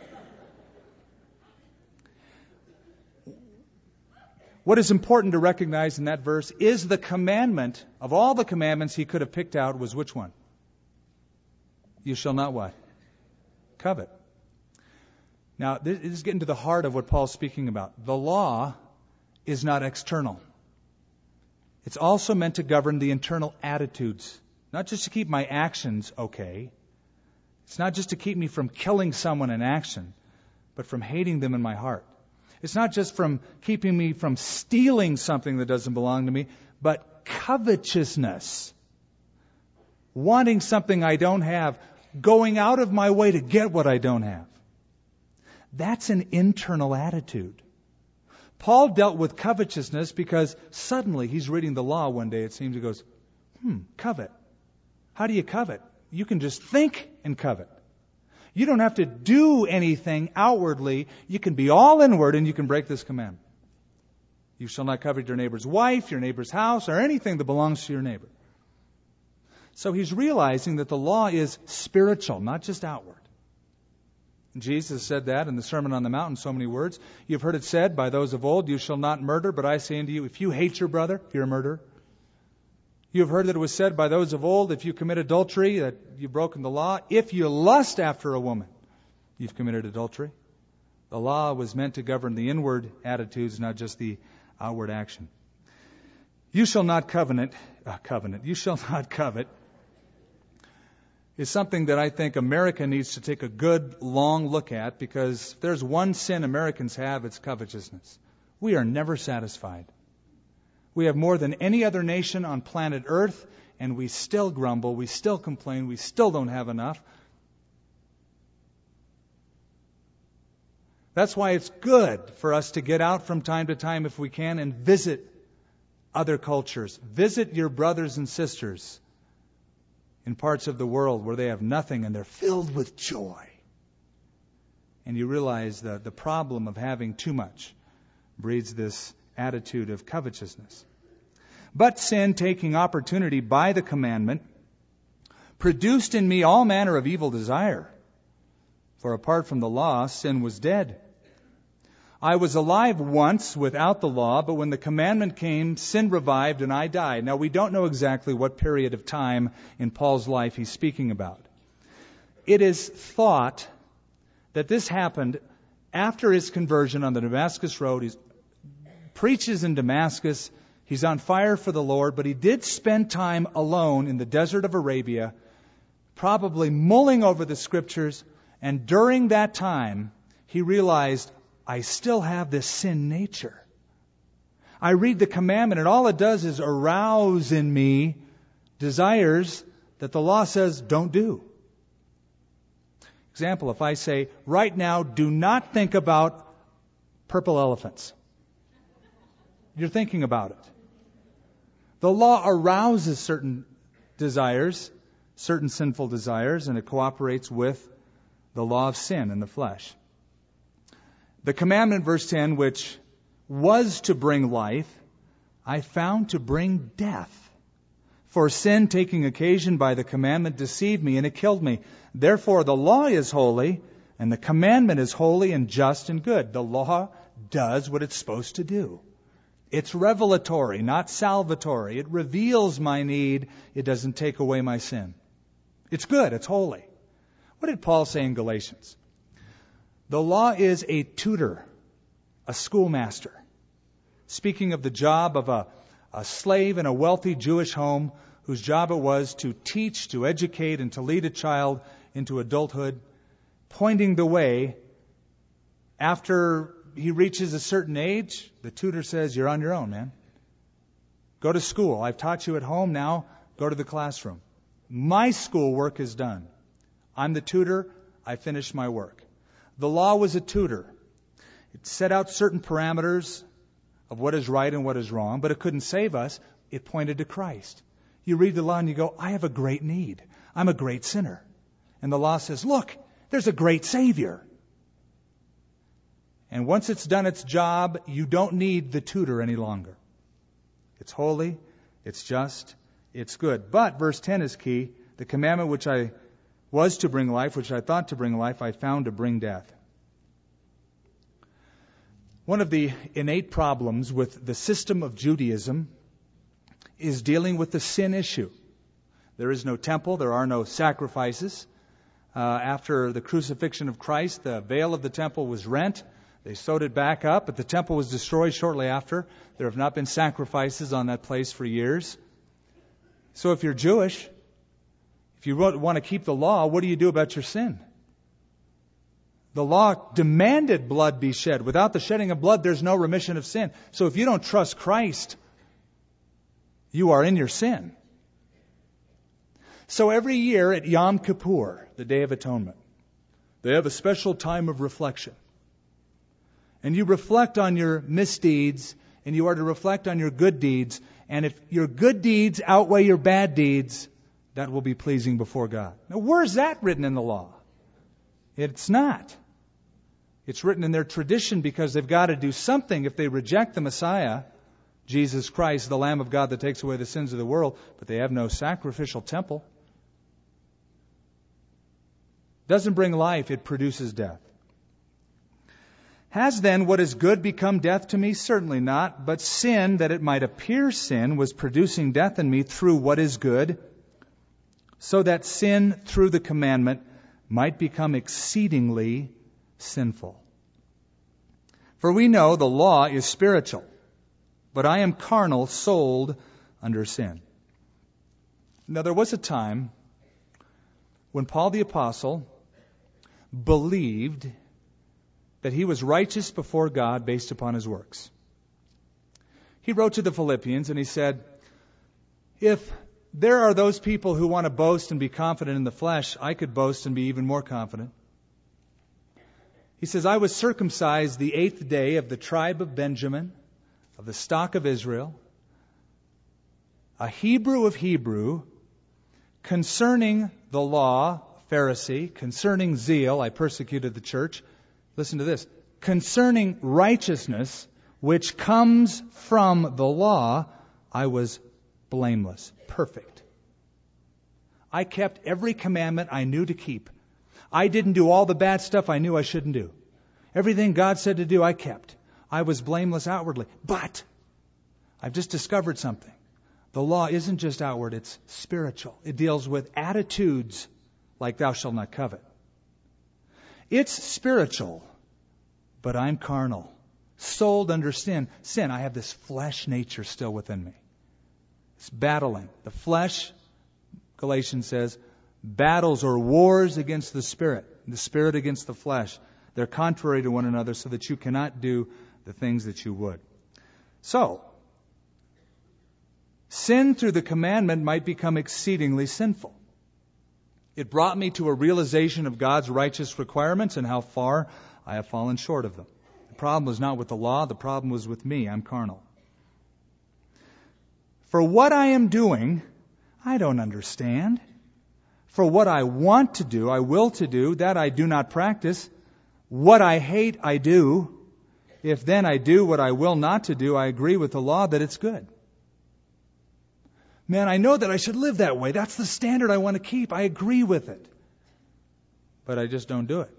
What is important to recognize in that verse is the commandment, of all the commandments he could have picked out, was which one? You shall not what? Covet. Now, this is getting to the heart of what Paul's speaking about. The law is not external. It's also meant to govern the internal attitudes, not just to keep my actions okay. It's not just to keep me from killing someone in action, but from hating them in my heart. It's not just from keeping me from stealing something that doesn't belong to me, but covetousness. Wanting something I don't have, going out of my way to get what I don't have. That's an internal attitude. Paul dealt with covetousness because suddenly he's reading the law one day, it seems. He goes, hmm, covet. How do you covet? You can just think and covet. You don't have to do anything outwardly. You can be all inward and you can break this commandment. You shall not covet your neighbor's wife, your neighbor's house, or anything that belongs to your neighbor. So he's realizing that the law is spiritual, not just outward. Jesus said that in the Sermon on the Mount in so many words. You've heard it said by those of old, you shall not murder, but I say unto you, if you hate your brother, you're a murderer. You have heard that it was said by those of old, if you commit adultery, that you've broken the law. If you lust after a woman, you've committed adultery. The law was meant to govern the inward attitudes, not just the outward action. You shall not covenant, uh, covenant, you shall not covet, is something that I think America needs to take a good, long look at, because if there's one sin Americans have, it's covetousness. We are never satisfied. We have more than any other nation on planet Earth, and we still grumble, we still complain, we still don't have enough. That's why it's good for us to get out from time to time, if we can, and visit other cultures. Visit your brothers and sisters in parts of the world where they have nothing and they're filled with joy. And you realize that the problem of having too much breeds this attitude of covetousness. But sin, taking opportunity by the commandment, produced in me all manner of evil desire. For apart from the law, sin was dead. I was alive once without the law, but when the commandment came, sin revived and I died. Now, we don't know exactly what period of time in Paul's life he's speaking about. It is thought that this happened after his conversion on the Damascus Road. He preaches in Damascus. He's on fire for the Lord, but he did spend time alone in the desert of Arabia, probably mulling over the Scriptures, and during that time, he realized, I still have this sin nature. I read the commandment, and all it does is arouse in me desires that the law says don't do. Example, if I say, right now, do not think about purple elephants. You're thinking about it. The law arouses certain desires, certain sinful desires, and it cooperates with the law of sin in the flesh. The commandment, verse ten, which was to bring life, I found to bring death. For sin, taking occasion by the commandment, deceived me, and it killed me. Therefore the law is holy, and the commandment is holy and just and good. The law does what it's supposed to do. It's revelatory, not salvatory. It reveals my need. It doesn't take away my sin. It's good. It's holy. What did Paul say in Galatians? The law is a tutor, a schoolmaster. Speaking of the job of a, a slave in a wealthy Jewish home whose job it was to teach, to educate, and to lead a child into adulthood, pointing the way. After he reaches a certain age, the tutor says, you're on your own, man. Go to school. I've taught you at home. Now go to the classroom. My schoolwork is done. I'm the tutor. I finished my work. The law was a tutor. It set out certain parameters of what is right and what is wrong, but it couldn't save us. It pointed to Christ. You read the law and you go, I have a great need. I'm a great sinner. And the law says, look, there's a great Savior. And once it's done its job, you don't need the tutor any longer. It's holy, it's just, it's good. But verse ten is key. The commandment which I was to bring life, which I thought to bring life, I found to bring death. One of the innate problems with the system of Judaism is dealing with the sin issue. There is no temple, there are no sacrifices. Uh, after the crucifixion of Christ, the veil of the temple was rent. They sewed it back up, but the temple was destroyed shortly after. There have not been sacrifices on that place for years. So if you're Jewish, if you want to keep the law, what do you do about your sin? The law demanded blood be shed. Without the shedding of blood, there's no remission of sin. So if you don't trust Christ, you are in your sin. So every year at Yom Kippur, the Day of Atonement, they have a special time of reflection. And you reflect on your misdeeds, and you are to reflect on your good deeds. And if your good deeds outweigh your bad deeds, that will be pleasing before God. Now, where's that written in the law? It's not. It's written in their tradition because they've got to do something if they reject the Messiah, Jesus Christ, the Lamb of God that takes away the sins of the world, but they have no sacrificial temple. Doesn't bring life, it produces death. Has then what is good become death to me? Certainly not. But sin, that it might appear sin, was producing death in me through what is good, so that sin through the commandment might become exceedingly sinful. For we know the law is spiritual, but I am carnal, sold under sin. Now there was a time when Paul the Apostle believed that he was righteous before God based upon his works. He wrote to the Philippians and he said, if there are those people who want to boast and be confident in the flesh, I could boast and be even more confident. He says, I was circumcised the eighth day of the tribe of Benjamin, of the stock of Israel, a Hebrew of Hebrew, concerning the law, Pharisee, concerning zeal, I persecuted the church. Listen to this. Concerning righteousness, which comes from the law, I was blameless, perfect. I kept every commandment I knew to keep. I didn't do all the bad stuff I knew I shouldn't do. Everything God said to do, I kept. I was blameless outwardly. But I've just discovered something. The law isn't just outward, it's spiritual. It deals with attitudes like thou shalt not covet. It's spiritual, but I'm carnal, sold under sin. Sin, I have this flesh nature still within me. It's battling. The flesh, Galatians says, battles or wars against the Spirit. The Spirit against the flesh. They're contrary to one another so that you cannot do the things that you would. So, sin through the commandment might become exceedingly sinful. It brought me to a realization of God's righteous requirements and how far I have fallen short of them. The problem was not with the law, the problem was with me. I'm carnal. For what I am doing, I don't understand. For what I want to do, I will to do, that I do not practice. What I hate, I do. If then I do what I will not to do, I agree with the law that it's good. Man, I know that I should live that way. That's the standard I want to keep. I agree with it. But I just don't do it.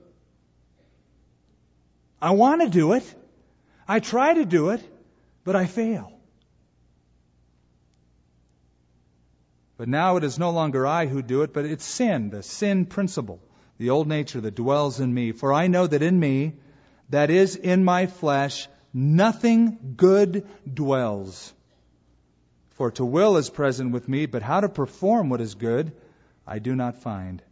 I want to do it. I try to do it, but I fail. But now it is no longer I who do it, but it's sin, the sin principle, the old nature that dwells in me. For I know that in me, that is in my flesh, nothing good dwells. For to will is present with me, but how to perform what is good, I do not find.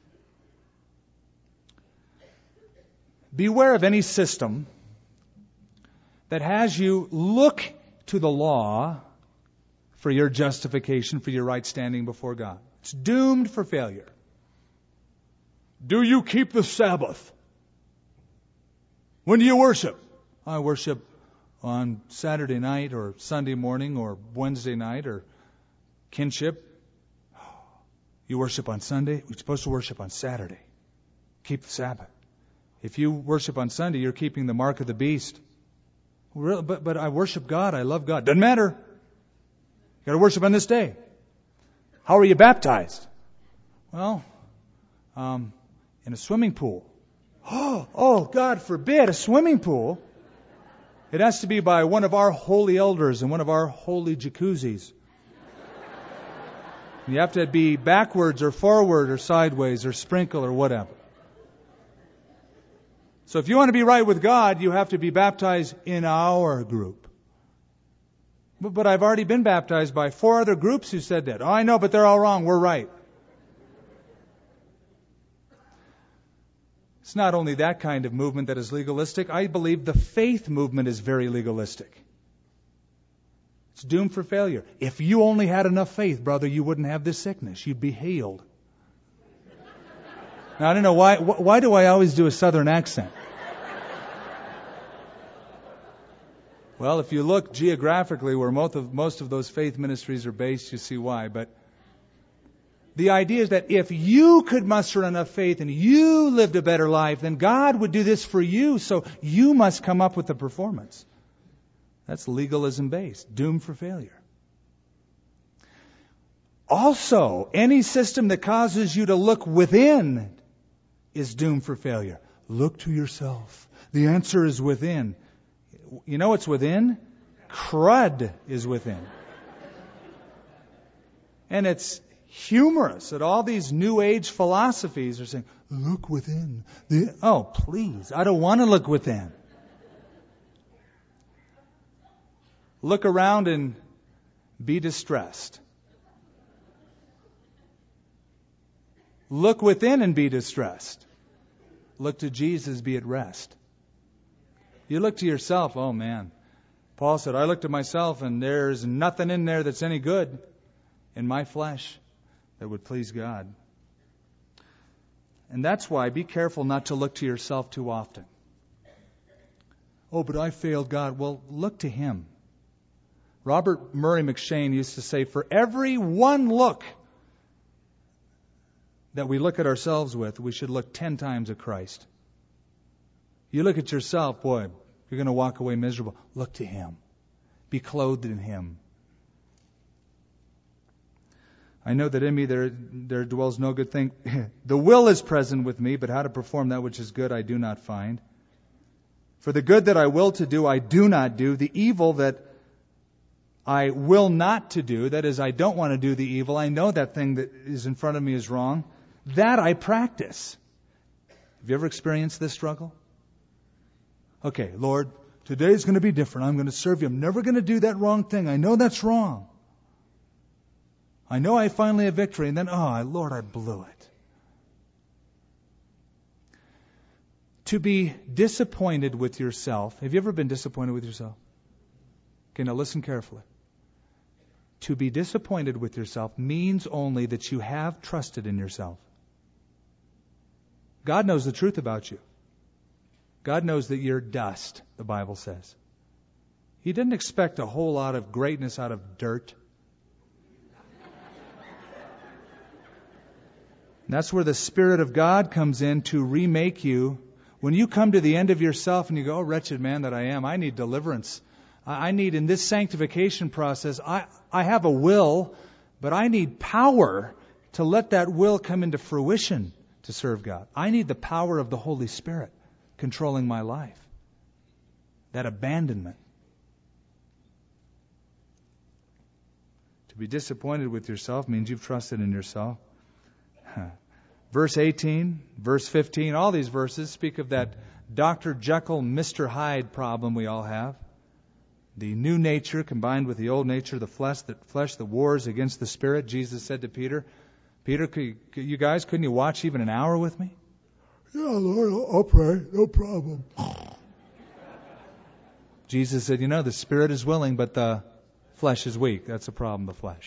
Beware of any system that has you look to the law for your justification, for your right standing before God. It's doomed for failure. Do you keep the Sabbath? When do you worship? I worship on Saturday night or Sunday morning or Wednesday night or kinship. You worship on Sunday? We're supposed to worship on Saturday. Keep the Sabbath. If you worship on Sunday, you're keeping the mark of the beast. Really? But, but I worship God. I love God. Doesn't matter. You got to worship on this day. How are you baptized? Well, um, in a swimming pool. Oh, oh, God forbid, a swimming pool. It has to be by one of our holy elders in one of our holy jacuzzis. You have to be backwards or forward or sideways or sprinkle or whatever. So if you want to be right with God, you have to be baptized in our group. But, but I've already been baptized by four other groups who said that. Oh, I know, but they're all wrong. We're right. It's not only that kind of movement that is legalistic. I believe the faith movement is very legalistic. It's doomed for failure. If you only had enough faith, brother, you wouldn't have this sickness. You'd be healed. Now, I don't know why. Why do I always do a southern accent? Well, if you look geographically where most of, most of those faith ministries are based, you see why. But the idea is that if you could muster enough faith and you lived a better life, then God would do this for you. So you must come up with the performance. That's legalism based, doomed for failure. Also, any system that causes you to look within is doomed for failure. Look to yourself. The answer is within. You know what's within? Crud is within. And it's humorous that all these New Age philosophies are saying, look within. The, oh, please, I don't want to look within. Look around and be distressed. Look within and be distressed. Look to Jesus, be at rest. You look to yourself, oh man. Paul said, I looked at myself and there's nothing in there that's any good in my flesh that would please God. And that's why be careful not to look to yourself too often. Oh, but I failed God. Well, look to Him. Robert Murray McShane used to say, for every one look that we look at ourselves with, we should look ten times at Christ. You look at yourself, boy, you're going to walk away miserable. Look to Him. Be clothed in Him. I know that in me there, there dwells no good thing. The will is present with me, but how to perform that which is good I do not find. For the good that I will to do, I do not do. The evil that I will not to do, that is, I don't want to do the evil. I know that thing that is in front of me is wrong. That I practice. Have you ever experienced this struggle? Okay, Lord, Today's going to be different. I'm going to serve you. I'm never going to do that wrong thing. I know that's wrong. I know I finally have victory. And then, oh, Lord, I blew it. To be disappointed with yourself. Have you ever been disappointed with yourself? Okay, now listen carefully. To be disappointed with yourself means only that you have trusted in yourself. God knows the truth about you. God knows that you're dust, the Bible says. He didn't expect a whole lot of greatness out of dirt. And that's where the Spirit of God comes in to remake you. When you come to the end of yourself and you go, oh, wretched man that I am, I need deliverance. I need, in this sanctification process, I, I have a will, but I need power to let that will come into fruition to serve God. I need the power of the Holy Spirit controlling my life. That abandonment. To be disappointed with yourself means you've trusted in yourself. Verse eighteen, verse fifteen, all these verses speak of that Doctor Jekyll, Mister Hyde problem we all have. The new nature combined with the old nature, the flesh that flesh that wars against the spirit. Jesus said to Peter, Peter, could you, could you guys, couldn't you watch even an hour with me? Yeah, Lord, I'll, I'll pray. No problem. Jesus said, you know, the spirit is willing, but the flesh is weak. That's the problem, the flesh.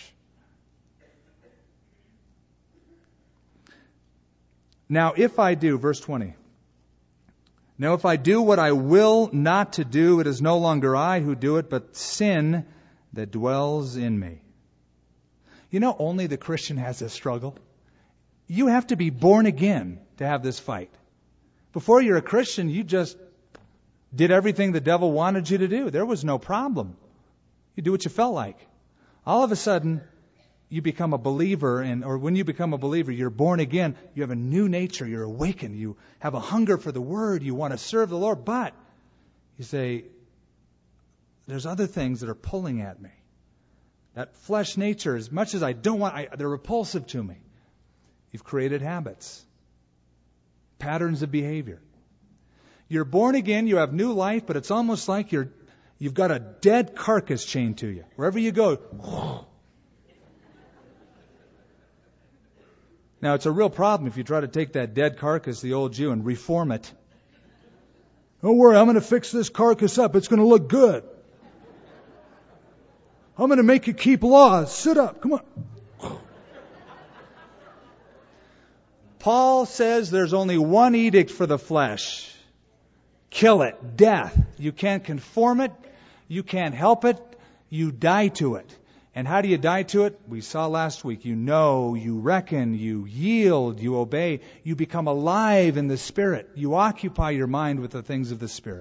Now, if I do, verse twenty. Now, if I do what I will not to do, it is no longer I who do it, but sin that dwells in me. You know, only the Christian has this struggle. You have to be born again to have this fight. Before you're a Christian, you just did everything the devil wanted you to do. There was no problem. You do what you felt like. All of a sudden, you become a believer, and or when you become a believer, you're born again. You have a new nature. You're awakened. You have a hunger for the Word. You want to serve the Lord. But you say, there's other things that are pulling at me. That flesh nature, as much as I don't want, I, they're repulsive to me. You've created habits, patterns of behavior. You're born again. You have new life, but it's almost like you're you've got a dead carcass chained to you. Wherever you go. Now, it's a real problem if you try to take that dead carcass, the old Jew, and reform it. Don't worry, I'm going to fix this carcass up. It's going to look good. I'm going to make you keep laws. Sit up. Come on. Paul says there's only one edict for the flesh. Kill it. Death. You can't conform it. You can't help it. You die to it. And how do you die to it? We saw last week. You know, you reckon, you yield, you obey. You become alive in the Spirit. You occupy your mind with the things of the Spirit.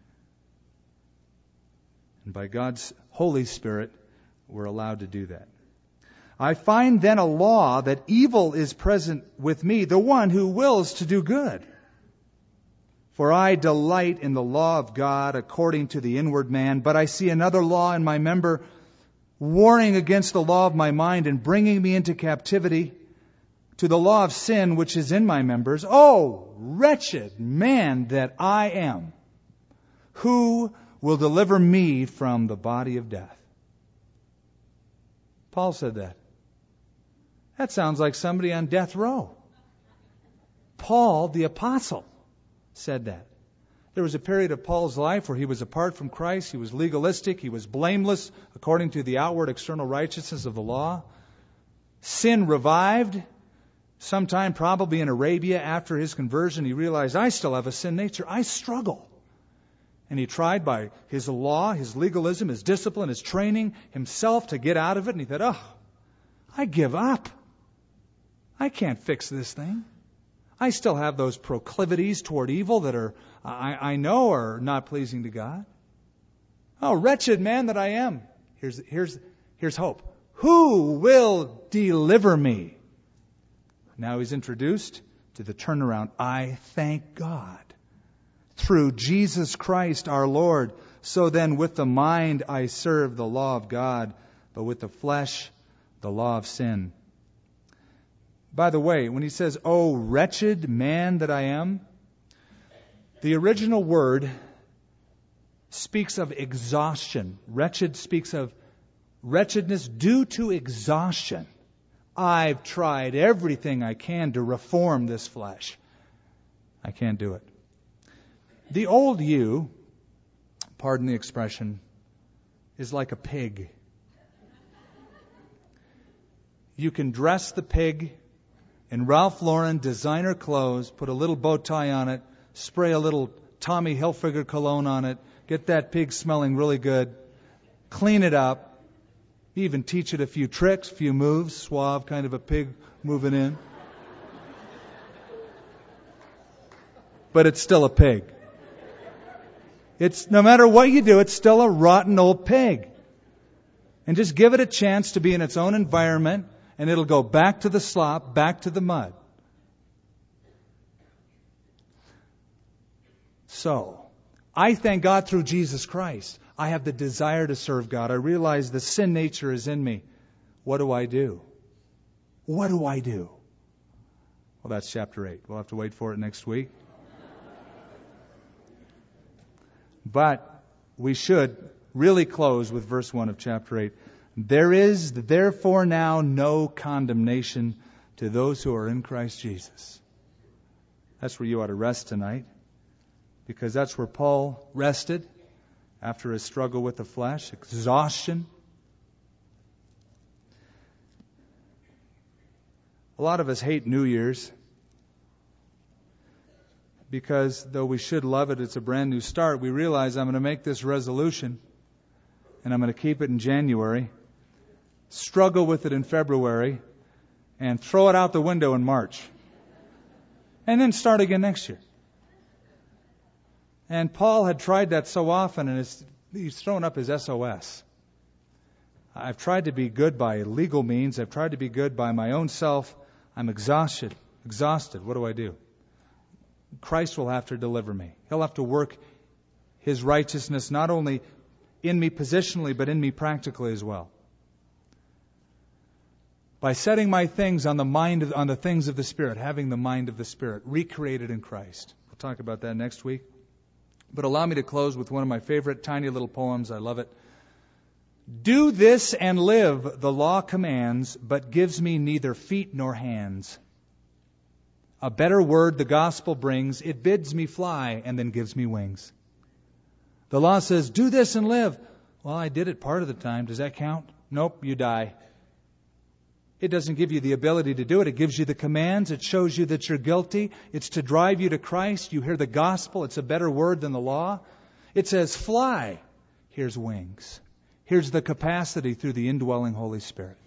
And by God's Holy Spirit, we're allowed to do that. I find then a law that evil is present with me, the one who wills to do good. For I delight in the law of God according to the inward man, but I see another law in my member, warring against the law of my mind and bringing me into captivity to the law of sin which is in my members. Oh, wretched man that I am! Who will deliver me from the body of death? Paul said that. That sounds like somebody on death row. Paul, the apostle, said that. There was a period of Paul's life where he was apart from Christ. He was legalistic. He was blameless according to the outward external righteousness of the law. Sin revived. Sometime probably in Arabia after his conversion, he realized, I still have a sin nature. I struggle. And he tried by his law, his legalism, his discipline, his training, himself to get out of it. And he thought, oh, I give up. I can't fix this thing. I still have those proclivities toward evil that are, I, I know are not pleasing to God. Oh, wretched man that I am. Here's, here's, here's hope. Who will deliver me? Now he's introduced to the turnaround. I thank God through Jesus Christ our Lord. So then with the mind I serve the law of God, but with the flesh the law of sin. By the way, when he says, oh, wretched man that I am, the original word speaks of exhaustion. Wretched speaks of wretchedness due to exhaustion. I've tried everything I can to reform this flesh. I can't do it. The old you, pardon the expression, is like a pig. You can dress the pig in Ralph Lauren designer clothes, put a little bow tie on it, spray a little Tommy Hilfiger cologne on it, get that pig smelling really good, clean it up, even teach it a few tricks, a few moves, suave kind of a pig moving in. But it's still a pig. It's no matter what you do, it's still a rotten old pig. And just give it a chance to be in its own environment, and it'll go back to the slop, back to the mud. So, I thank God through Jesus Christ. I have the desire to serve God. I realize the sin nature is in me. What do I do? What do I do? Well, that's chapter eight. We'll have to wait for it next week. But we should really close with verse one of chapter eight. There is therefore now no condemnation to those who are in Christ Jesus. That's where you ought to rest tonight, because that's where Paul rested after his struggle with the flesh, exhaustion. A lot of us hate New Year's because though we should love it, it's a brand new start. We realize I'm going to make this resolution and I'm going to keep it in January, struggle with it in February, and throw it out the window in March. And then start again next year. And Paul had tried that so often, and it's, he's thrown up his S O S. I've tried to be good by legal means. I've tried to be good by my own self. I'm exhausted. Exhausted. What do I do? Christ will have to deliver me. He'll have to work His righteousness not only in me positionally, but in me practically as well. By setting my things on the mind of, on the things of the Spirit, having the mind of the Spirit, recreated in Christ. We'll talk about that next week. But allow me to close with one of my favorite tiny little poems. I love it. Do this and live, the law commands, but gives me neither feet nor hands. A better word the gospel brings. It bids me fly and then gives me wings. The law says, do this and live. Well, I did it part of the time. Does that count? Nope, you die. It doesn't give you the ability to do it. It gives you the commands. It shows you that you're guilty. It's to drive you to Christ. You hear the gospel. It's a better word than the law. It says fly. Here's wings. Here's the capacity through the indwelling Holy Spirit.